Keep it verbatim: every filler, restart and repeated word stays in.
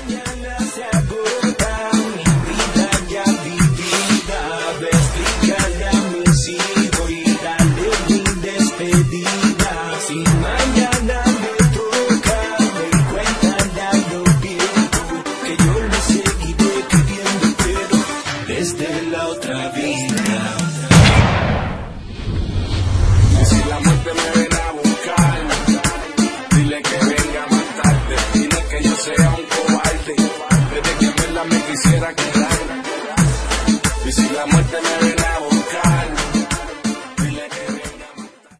mañana se agota mi vida ya vivida, explícale a mis hijos y dale mi despedida. Si mañana me toca, me cuentan a lo viejo, que yo le seguiré queriendo, pero desde la otra vida. Si la muerte me viene a buscar, dile que venga más tarde, dile que yo sea un